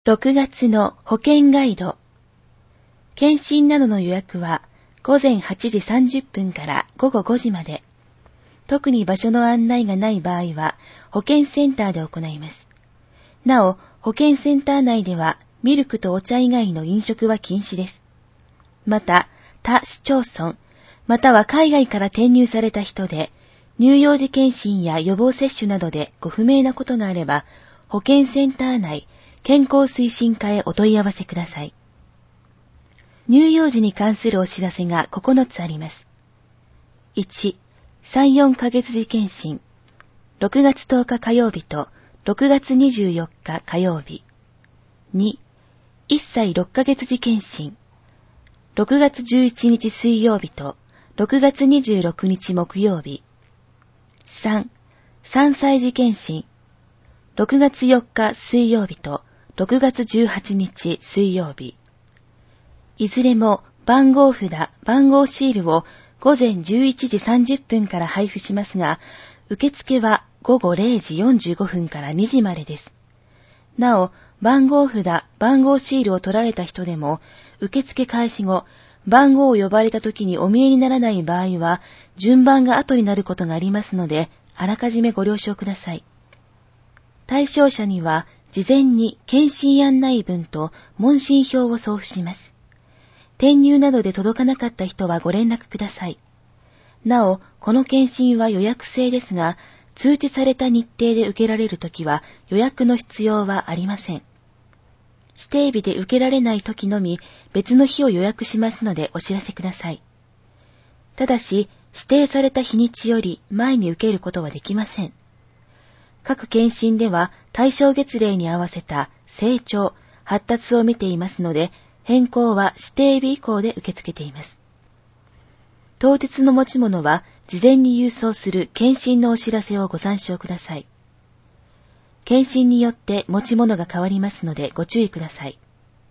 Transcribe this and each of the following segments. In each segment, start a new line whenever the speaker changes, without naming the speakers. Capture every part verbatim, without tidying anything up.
ろくがつの保険ガイド。検診などの予約はごぜんはちじさんじゅっぷんからごごごじまで。特に場所の案内がない場合は保健センターで行います。なお、保健センター内ではミルクとお茶以外の飲食は禁止です。また、他市町村、または海外から転入された人で、乳幼児検診や予防接種などでご不明なことがあれば、保健センター内、健康推進課へお問い合わせください。乳幼児に関するお知らせがここのつあります。いち、さん、よんかげつ時検診。ろくがつとおか火曜日とろくがつにじゅうよっか火曜日。に、いっさいろっかげつ時検診。ろくがつじゅういちにち水曜日とろくがつにじゅうろくにち木曜日。さん、さんさい時検診。ろくがつよっか水曜日とろくがつじゅうはちにち水曜日。いずれも番号札、番号シールをごぜんじゅういちじさんじゅっぷんから配布しますが、受付はごごれいじよんじゅうごふんからにじまでです。なお、番号札、番号シールを取られた人でも、受付開始後、番号を呼ばれた時にお見えにならない場合は、順番が後になることがありますので、あらかじめご了承ください。対象者には、事前に検診案内文と問診票を送付します。転入などで届かなかった人はご連絡ください。なお、この検診は予約制ですが、通知された日程で受けられるときは予約の必要はありません。指定日で受けられないときのみ別の日を予約しますのでお知らせください。ただし、指定された日にちより前に受けることはできません。各検診では対象月齢に合わせた成長、発達を見ていますので、変更は指定日以降で受け付けています。当日の持ち物は事前に郵送する検診のお知らせをご参照ください。検診によって持ち物が変わりますのでご注意ください。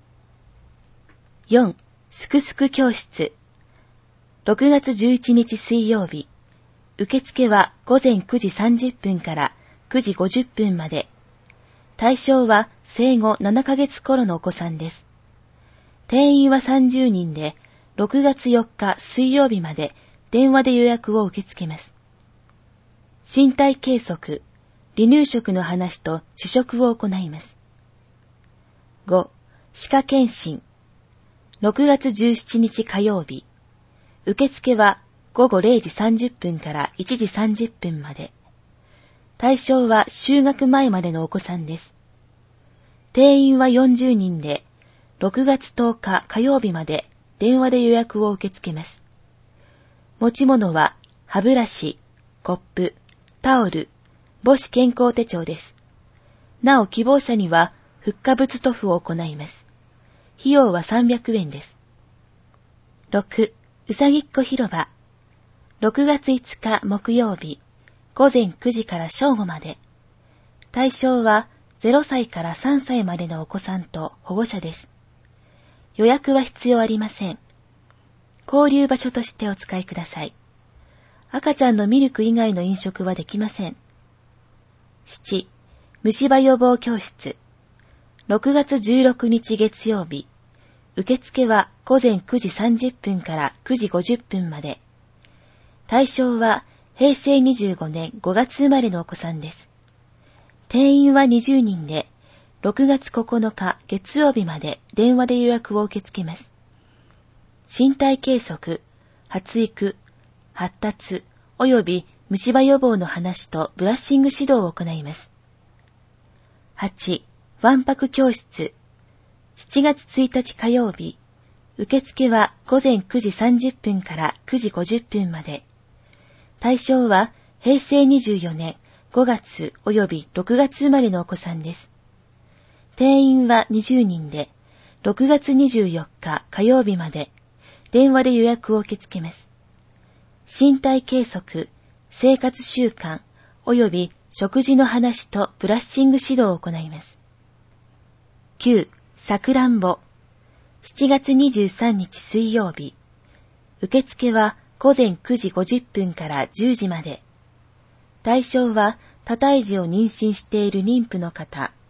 よん、すくすく教室。ろくがつじゅういちにち水曜日。受付はごぜんくじさんじゅっぷんからくじごじゅっぷんまで。対象は生後ななかげつ頃のお子さんです。定員はさんじゅうにんで、ろくがつよっか水曜日まで電話で予約を受け付けます。身体計測、離乳食の話と試食を行います。ご、歯科検診。ろくがつじゅうしちにち火曜日。受付はごごれいじさんじゅっぷんからいちじさんじゅっぷんまで。対象は就学前までのお子さんです。定員はよんじゅうにんで、ろくがつとおか火曜日まで電話で予約を受け付けます。持ち物は歯ブラシ、コップ、タオル、母子健康手帳です。なお希望者にはフッ化物塗布を行います。費用はさんびゃくえんです。ろく、うさぎっこ広場。ろくがついつか木曜日、ごぜんくじから正午まで。対象はゼロさいからさんさいまでのお子さんと保護者です。予約は必要ありません。交流場所としてお使いください。赤ちゃんのミルク以外の飲食はできません。なな、虫歯予防教室。ろくがつじゅうろくにち月曜日。受付はごぜんくじさんじゅっぷんからくじごじゅっぷんまで。対象はへいせいにじゅうごねんごがつ生まれのお子さんです。定員はにじゅうにんで、ろくがつここのか月曜日まで電話で予約を受け付けます。身体計測、発育、発達及び虫歯予防の話とブラッシング指導を行います。はち、わんぱく教室。しちがつついたち火曜日。受付はごぜんくじさんじゅっぷんからくじごじゅっぷんまで。対象はへいせいにじゅうよねんごがつ及びろくがつ生まれのお子さんです。定員はにじゅうにんで、ろくがつにじゅうよっか火曜日まで電話で予約を受け付けます。身体計測、生活習慣及び食事の話とブラッシング指導を行います。きゅう、さくらんぼ。しちがつにじゅうさんにち水曜日。受付はごぜんくじごじゅっぷんからじゅうじまで。対象は多胎児を妊娠している妊婦の方、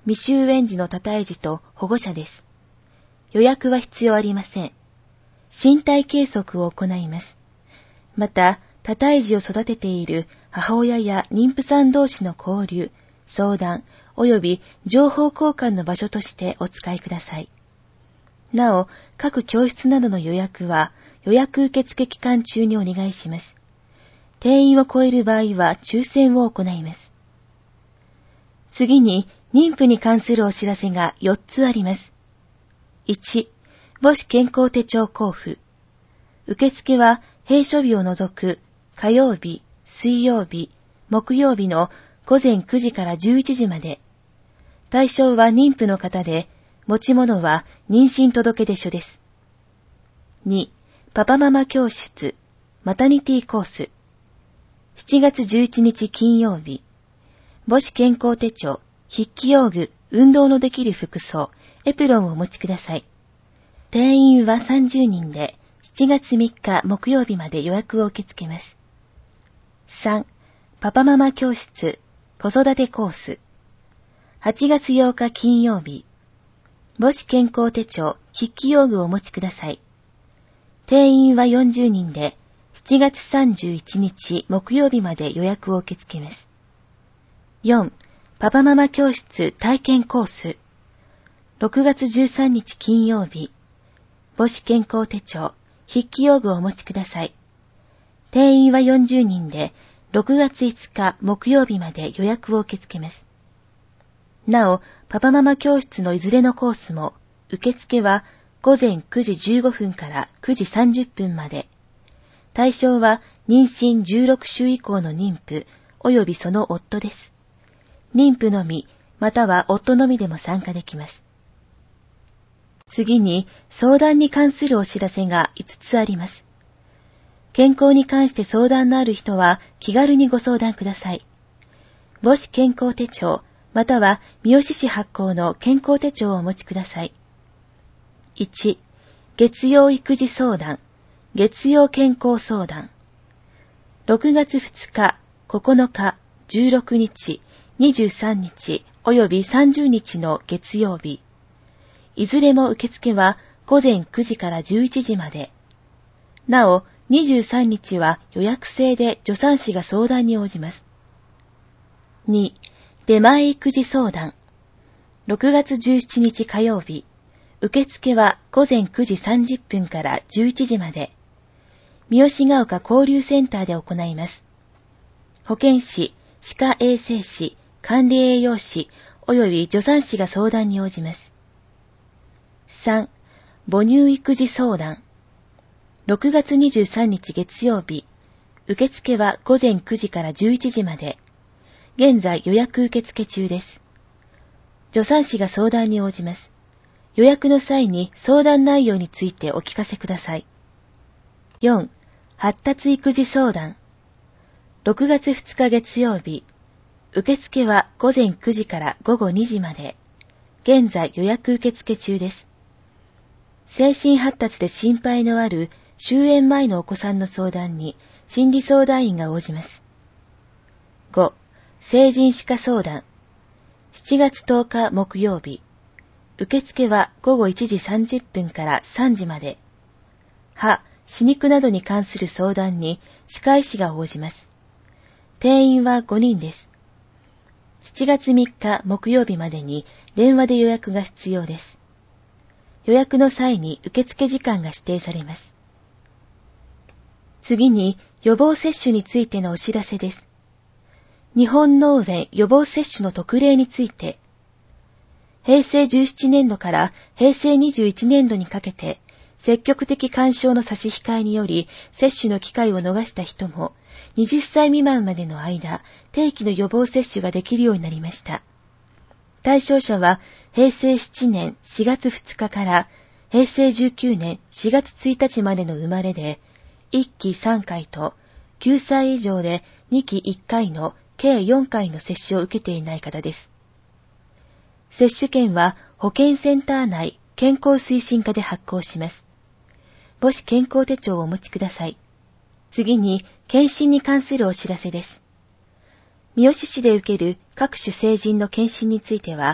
未就園児の多胎児と保護者です。予約は必要ありません。身体計測を行います。また、多胎児を育てている母親や妊婦さん同士の交流、相談、及び情報交換の場所としてお使いください。なお、各教室などの予約は予約受付期間中にお願いします。定員を超える場合は抽選を行います。次に、妊婦に関するお知らせがよっつあります。いち、母子健康手帳交付。受付は閉所日を除く火曜日、水曜日、木曜日のごぜんくじからじゅういちじまで。対象は妊婦の方で、持ち物は妊娠届出書です。に、パパママ教室、マタニティコース。しちがつじゅういちにち金曜日。母子健康手帳、筆記用具、運動のできる服装、エプロンをお持ちください。定員はさんじゅうにんで、しちがつみっか木曜日まで予約を受け付けます。さん、パパママ教室、子育てコース。はちがつようか金曜日。母子健康手帳、筆記用具をお持ちください。定員はよんじゅうにんで、しちがつさんじゅういちにち木曜日まで予約を受け付けます。よん、パパママ教室体験コース。ろくがつじゅうさんにち金曜日。母子健康手帳、筆記用具をお持ちください。定員はよんじゅうにんで、ろくがついつか木曜日まで予約を受け付けます。なお、パパママ教室のいずれのコースも、受付はごぜんくじじゅうごふんからくじさんじゅっぷんまで。対象は妊娠じゅうろくしゅう以降の妊婦、及びその夫です。妊婦のみ、または夫のみでも参加できます。次に、相談に関するお知らせがいつつあります。健康に関して相談のある人は気軽にご相談ください。母子健康手帳、または三好市発行の健康手帳をお持ちください。いち、月曜育児相談、月曜健康相談。ろくがつふつか、ここのか、じゅうろくにち、にじゅうさんにち、およびさんじゅうにちの月曜日。いずれも受付はごぜんくじからじゅういちじまで。なお、にじゅうさんにちは予約制で助産師が相談に応じます。に、出前育児相談。ろくがつじゅうしちにち火曜日。受付はごぜんくじさんじゅっぷんからじゅういちじまで。三好ヶ丘交流センターで行います。保健師、歯科衛生士、管理栄養士、及び助産師が相談に応じます。さん、母乳育児相談。ろくがつにじゅうさんにち月曜日。受付はごぜんくじからじゅういちじまで。現在予約受付中です。助産師が相談に応じます。予約の際に相談内容についてお聞かせください。よん、発達育児相談。ろくがつふつか月曜日。受付はごぜんくじからごごにじまで。現在予約受付中です。精神発達で心配のある終園前のお子さんの相談に心理相談員が応じます。ご、成人歯科相談。しちがつとおか木曜日。受付はごごいちじさんじゅっぷんからさんじまで。歯、歯肉などに関する相談に歯科医師が応じます。定員はごにんです。しちがつみっか木曜日までに電話で予約が必要です。予約の際に受付時間が指定されます。次に予防接種についてのお知らせです。日本脳炎予防接種の特例について、へいせいじゅうななねんどからへいせいにじゅういちねんどにかけて、積極的勧奨の差し控えにより接種の機会を逃した人も、はたち未満までの間、定期の予防接種ができるようになりました。対象者は、へいせいななねんしがつふつかからへいせいじゅうきゅうねんしがつついたちまでの生まれで、いっきさんかいときゅうさい以上でにきいっかいの計よんかいの接種を受けていない方です。接種券は保健センター内健康推進課で発行します。母子健康手帳をお持ちください。次に、検診に関するお知らせです。三好市で受ける各種成人の検診については、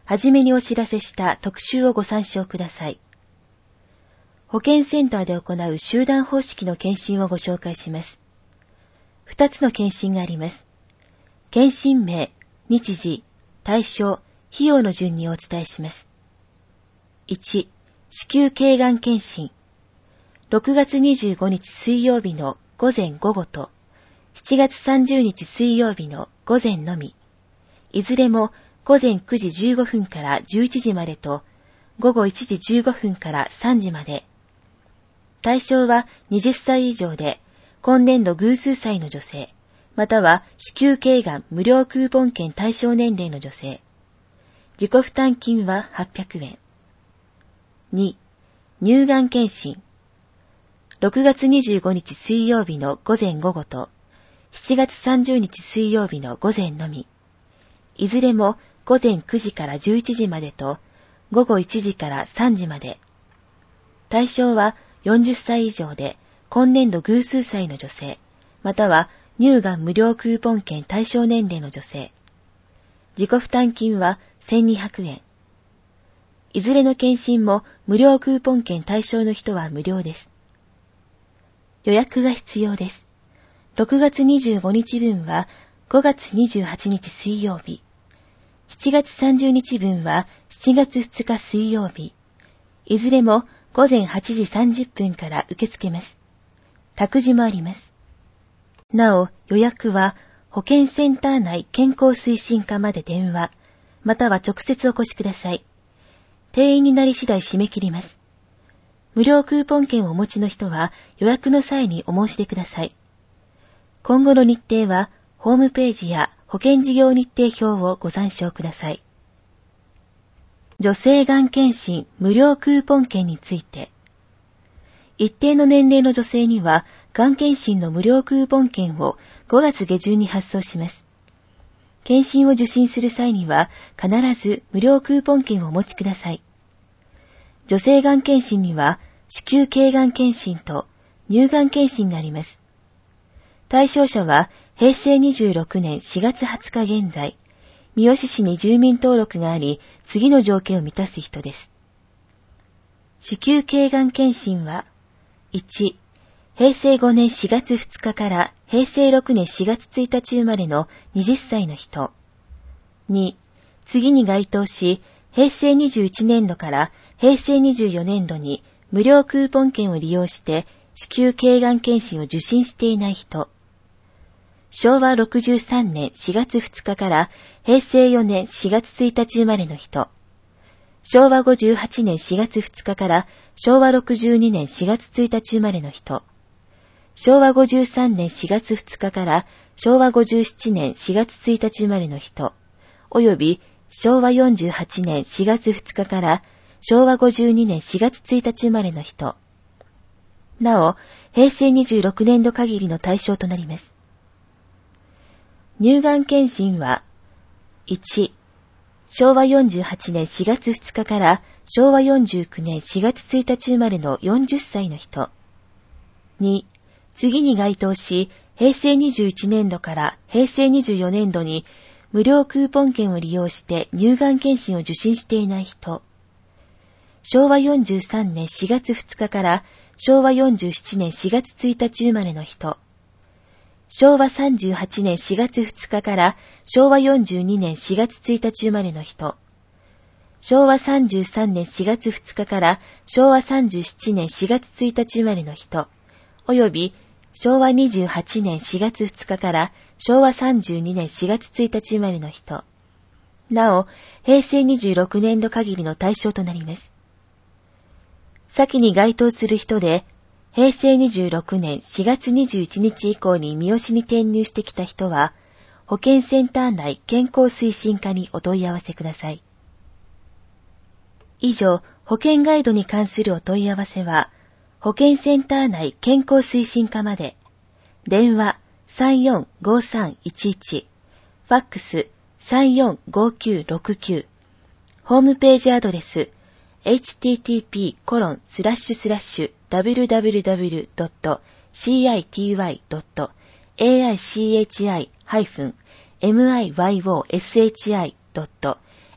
はじめにお知らせした特集をご参照ください。保健センターで行う集団方式の検診をご紹介します。二つの検診があります。検診名、日時、対象、費用の順にお伝えします。いち、子宮頸がん検診。ろくがつにじゅうごにち水曜日の午前午後と、しちがつさんじゅうにち水曜日の午前のみ、いずれも午前くじじゅうごふんからじゅういちじまでと、午後いちじじゅうごふんからさんじまで。対象ははたち以上で、今年度偶数歳の女性、または子宮頸がん無料クーポン券対象年齢の女性。自己負担金ははっぴゃくえん。に、乳がん検診。ろくがつにじゅうごにち水曜日の午前午後と、しちがつさんじゅうにち水曜日の午前のみ。いずれも午前くじからじゅういちじまでと、午後いちじからさんじまで。対象はよんじゅっさい以上で、今年度偶数歳の女性、または乳がん無料クーポン券対象年齢の女性。自己負担金はせんにひゃくえん。いずれの検診も無料クーポン券対象の人は無料です。予約が必要です。ろくがつにじゅうごにちぶんはごがつにじゅうはちにち水曜日。しちがつさんじゅうにちぶんはしちがつふつか水曜日。いずれもごぜんはちじさんじゅっぷんから受け付けます。託児もあります。なお、予約は保健センター内健康推進課まで電話、または直接お越しください。定員になり次第締め切ります。無料クーポン券をお持ちの人は予約の際にお申し出ください。今後の日程はホームページや保険事業日程表をご参照ください。女性がん検診無料クーポン券について、一定の年齢の女性にはがん検診の無料クーポン券をごがつげじゅんに発送します。検診を受診する際には必ず無料クーポン券をお持ちください。女性がん検診には子宮頸がん検診と乳がん検診があります。対象者はへいせいにじゅうろくねんしがつはつか現在、三好市に住民登録があり、次の条件を満たす人です。子宮頸がん検診は、いち、へいせいごねんしがつふつかからへいせいろくねんしがつついたち生まれのはたちの人。に、次に該当し、へいせいにじゅういちねんどからへいせいにじゅうよねんどに無料クーポン券を利用して子宮頸がん検診を受診していない人。しょうわろくじゅうさんねんしがつふつかからへいせいよねんしがつついたち生まれの人。しょうわごじゅうはちねんしがつふつかからしょうわろくじゅうにねんしがつついたち生まれの人。しょうわごじゅうさんねんしがつふつかからしょうわごじゅうななねんしがつついたち生まれの人、およびしょうわよんじゅうはちねんしがつふつかからしょうわごじゅうにねんしがつついたち生まれの人。なお、へいせいにじゅうろくねんど限りの対象となります。乳がん検診は、いち、しょうわよんじゅうはちねんしがつふつかからしょうわよんじゅうきゅうねんしがつついたち生まれのよんじゅっさいの人。に、次に該当し、へいせいにじゅういちねんどからへいせいにじゅうよねんどに無料クーポン券を利用して乳がん検診を受診していない人。しょうわよんじゅうさんねんしがつふつかからしょうわよんじゅうななねんしがつついたち生まれの人。しょうわさんじゅうはちねんしがつふつかからしょうわよんじゅうにねんしがつついたち生まれの人。しょうわさんじゅうさんねんしがつふつかからしょうわさんじゅうななねんしがつついたち生まれの人、およびしょうわにじゅうはちねんしがつふつかからしょうわさんじゅうにねんしがつついたち生まれの人。なお、へいせいにじゅうろくねんど限りの対象となります。先に該当する人で、へいせいにじゅうろくねんしがつにじゅういちにち以降に三好に転入してきた人は、保健センター内健康推進課にお問い合わせください。以上、保健ガイドに関するお問い合わせは、保健センター内健康推進課まで、電話 さんよんごさんいちいち、ファックス さんよんごきゅうろくきゅう、ホームページアドレス エイチティーティーピーコロンスラッシュスラッシュダブリューダブリューダブリュードットシーアイティーワイドットエーアイシーエイチアイハイフンエムアイワイオーエスエイチアイドット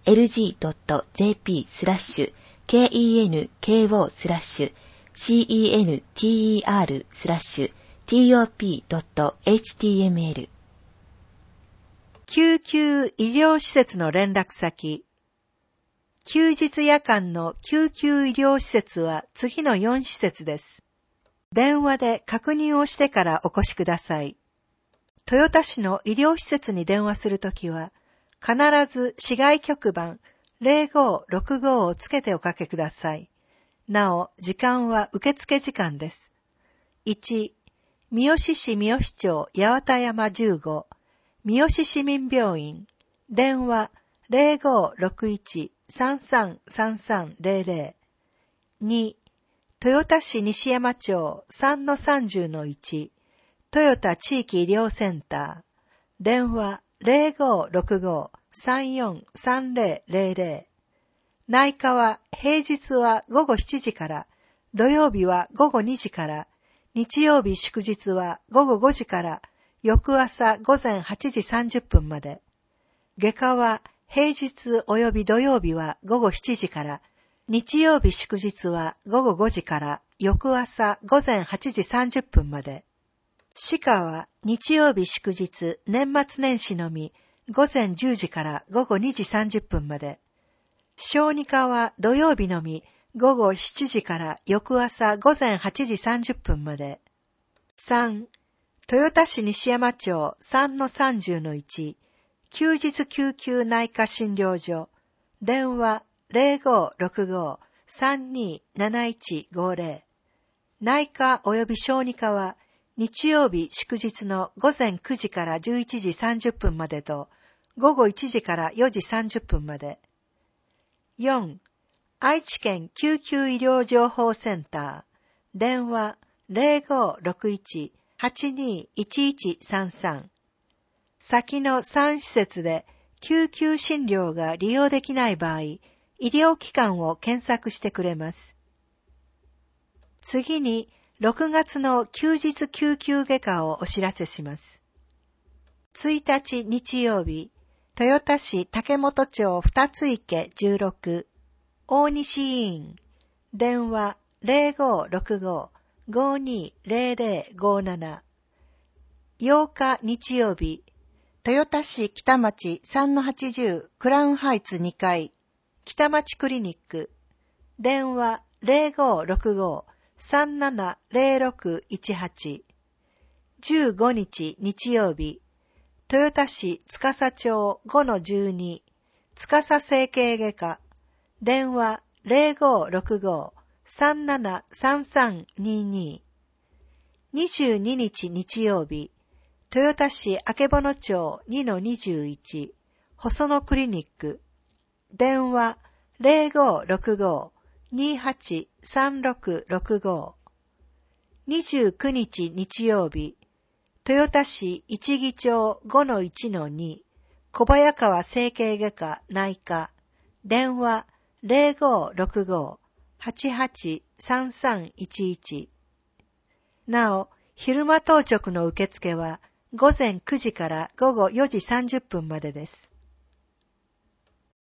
エルジードットジェーピー スラッシュ ケンコ スラッシュ センター スラッシュ トップ ドット エイチティーエムエル。
救急医療施設の連絡先。休日夜間の救急医療施設は次のよん施設です。電話で確認をしてからお越しください。豊田市の医療施設に電話するときは、必ず市外局番ゼロごろくごをつけておかけください。なお、時間は受付時間です。いち、三好市三好町八幡山じゅうご、三好市民病院、電話ゼロごろくいち さんさんさんさんゼロゼロ。に、豊田市西山町 さんのさんじゅうのいち、豊田地域医療センター、電話ゼロごろくご さんよんさんゼロゼロゼロ。内科は平日はごごしちじから、土曜日はごごにじから、日曜日祝日はごごごじから、翌朝午前はちじさんじゅっぷんまで。外科は平日及び土曜日はごごしちじから、日曜日祝日はごごごじから、翌朝午前はちじさんじゅっぷんまで。歯科は日曜日祝日、年末年始のみ、午前じゅうじからごごにじさんじゅっぷんまで。小児科は土曜日のみ、ごごしちじから翌朝午前はちじさんじゅっぷんまで。さん、豊田市西山町 さんのさんじゅうのいち、休日救急内科診療所、電話ゼロごろくご さんになないちごゼロ。内科及び小児科は日曜日祝日の午前くじからじゅういちじさんじゅっぷんまでと午後いちじからよじさんじゅっぷんまで。よん、愛知県救急医療情報センター、電話ゼロごろくいち はちにいちいちさんさん。先のさん施設で救急診療が利用できない場合、医療機関を検索してくれます。次に、ろくがつの休日救急外科をお知らせします。いちにち日曜日、豊田市竹本町二つ池じゅうろく、大西医院、電話ゼロごろくご ごにゼロゼロごなな。ようか日曜日、豊田市北町さんのはちじゅうクラウンハイツにかい、北町クリニック、電話ゼロごろくご さんななゼロろくいちはち。じゅうごにち日曜日、豊田市司町ごのじゅうに、司整形外科、電話ゼロごろくご さんななさんさんにに。にじゅうににち日曜日、豊田市曙町にのにじゅういち、細野クリニック、電話ゼロごろくご にはちさんろくろくご。にじゅうくにち日曜日、豊田市一木町ごのいちのに、小早川整形外科内科、電話ゼロごろくご はちはちさんさんいちいち。なお、昼間当直の受付は午前くじから午後よじさんじゅっぷんまでです。